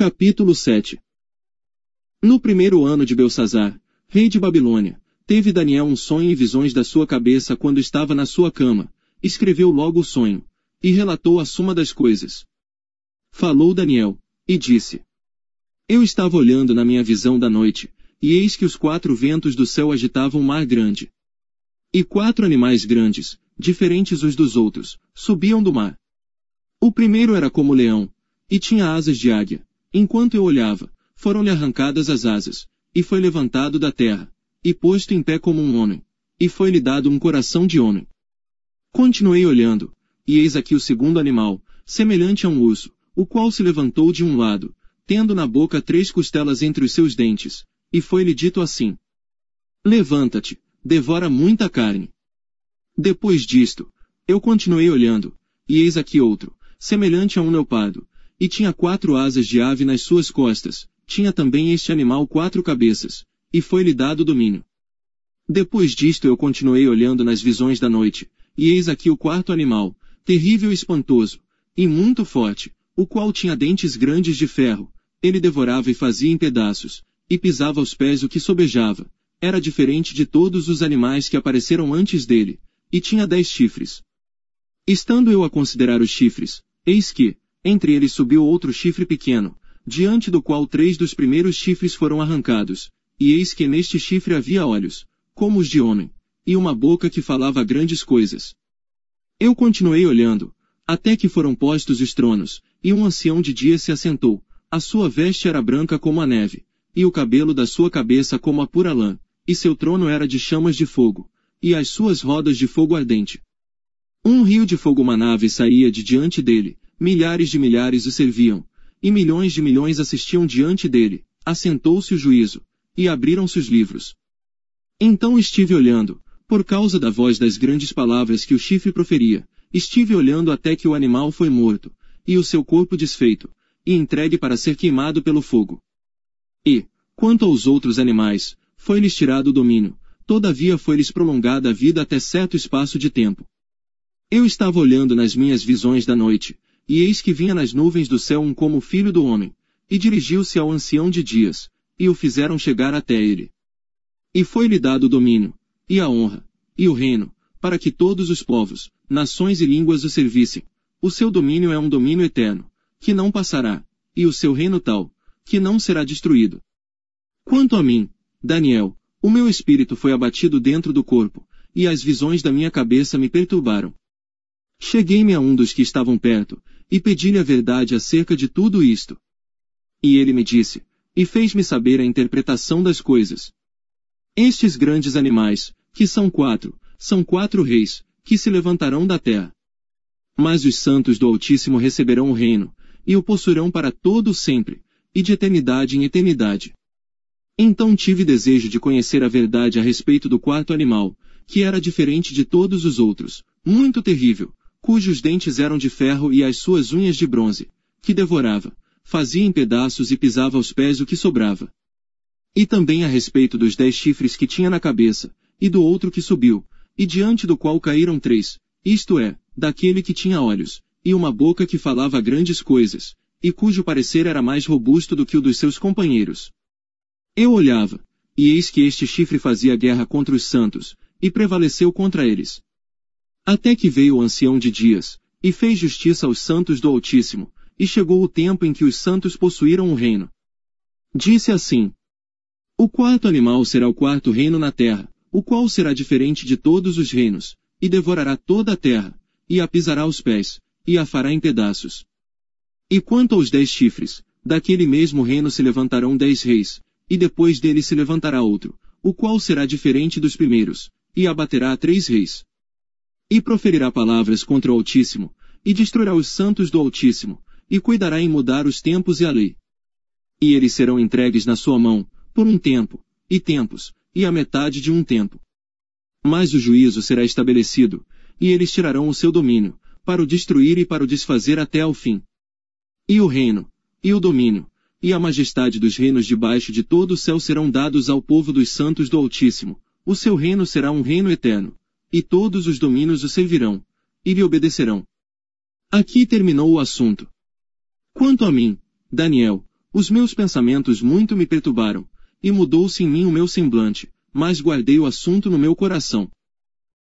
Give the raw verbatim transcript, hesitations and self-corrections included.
Capítulo sete. No primeiro ano de Belsazar, rei de Babilônia, teve Daniel um sonho e visões da sua cabeça quando estava na sua cama, escreveu logo o sonho, e relatou a suma das coisas. Falou Daniel, e disse: Eu estava olhando na minha visão da noite, e eis que os quatro ventos do céu agitavam um mar grande. E quatro animais grandes, diferentes uns dos outros, subiam do mar. O primeiro era como leão, e tinha asas de águia. Enquanto eu olhava, foram-lhe arrancadas as asas, e foi levantado da terra, e posto em pé como um homem, e foi-lhe dado um coração de homem. Continuei olhando, e eis aqui o segundo animal, semelhante a um urso, o qual se levantou de um lado, tendo na boca três costelas entre os seus dentes, e foi-lhe dito assim: Levanta-te, devora muita carne. Depois disto, eu continuei olhando, e eis aqui outro, semelhante a um leopardo, e tinha quatro asas de ave nas suas costas, tinha também este animal quatro cabeças, e foi-lhe dado domínio. Depois disto eu continuei olhando nas visões da noite, e eis aqui o quarto animal, terrível e espantoso, e muito forte, o qual tinha dentes grandes de ferro, ele devorava e fazia em pedaços, e pisava aos pés o que sobejava, era diferente de todos os animais que apareceram antes dele, e tinha dez chifres. Estando eu a considerar os chifres, eis que, entre eles subiu outro chifre pequeno, diante do qual três dos primeiros chifres foram arrancados, e eis que neste chifre havia olhos, como os de homem, e uma boca que falava grandes coisas. Eu continuei olhando, até que foram postos os tronos, e um ancião de dia se assentou, a sua veste era branca como a neve, e o cabelo da sua cabeça como a pura lã, e seu trono era de chamas de fogo, e as suas rodas de fogo ardente. Um rio de fogo manava e saía de diante dele, milhares de milhares o serviam, e milhões de milhões assistiam diante dele, assentou-se o juízo, e abriram-se os livros. Então estive olhando, por causa da voz das grandes palavras que o chifre proferia, estive olhando até que o animal foi morto, e o seu corpo desfeito, e entregue para ser queimado pelo fogo. E, quanto aos outros animais, foi-lhes tirado o domínio, todavia foi-lhes prolongada a vida até certo espaço de tempo. Eu estava olhando nas minhas visões da noite, e eis que vinha nas nuvens do céu um como filho do homem, e dirigiu-se ao ancião de dias, e o fizeram chegar até ele. E foi-lhe dado o domínio, e a honra, e o reino, para que todos os povos, nações e línguas o servissem. O seu domínio é um domínio eterno, que não passará, e o seu reino tal, que não será destruído. Quanto a mim, Daniel, o meu espírito foi abatido dentro do corpo, e as visões da minha cabeça me perturbaram. Cheguei-me a um dos que estavam perto, e pedi-lhe a verdade acerca de tudo isto. E ele me disse, e fez-me saber a interpretação das coisas. Estes grandes animais, que são quatro, são quatro reis, que se levantarão da terra. Mas os santos do Altíssimo receberão o reino, e o possuirão para todo sempre, e de eternidade em eternidade. Então tive desejo de conhecer a verdade a respeito do quarto animal, que era diferente de todos os outros, muito terrível, cujos dentes eram de ferro e as suas unhas de bronze, que devorava, fazia em pedaços e pisava aos pés o que sobrava. E também a respeito dos dez chifres que tinha na cabeça, e do outro que subiu, e diante do qual caíram três, isto é, daquele que tinha olhos, e uma boca que falava grandes coisas, e cujo parecer era mais robusto do que o dos seus companheiros. Eu olhava, e eis que este chifre fazia guerra contra os santos, e prevaleceu contra eles. Até que veio o ancião de dias, e fez justiça aos santos do Altíssimo, e chegou o tempo em que os santos possuíram o reino. Disse assim: O quarto animal será o quarto reino na terra, o qual será diferente de todos os reinos, e devorará toda a terra, e a pisará aos pés, e a fará em pedaços. E quanto aos dez chifres, daquele mesmo reino se levantarão dez reis, e depois dele se levantará outro, o qual será diferente dos primeiros, e abaterá a três reis. E proferirá palavras contra o Altíssimo, e destruirá os santos do Altíssimo, e cuidará em mudar os tempos e a lei. E eles serão entregues na sua mão, por um tempo, e tempos, e a metade de um tempo. Mas o juízo será estabelecido, e eles tirarão o seu domínio, para o destruir e para o desfazer até ao fim. E o reino, e o domínio, e a majestade dos reinos debaixo de todo o céu serão dados ao povo dos santos do Altíssimo, o seu reino será um reino eterno, e todos os domínios o servirão, e lhe obedecerão. Aqui terminou o assunto. Quanto a mim, Daniel, Os meus pensamentos muito me perturbaram, e mudou-se em mim o meu semblante, mas guardei o assunto no meu coração.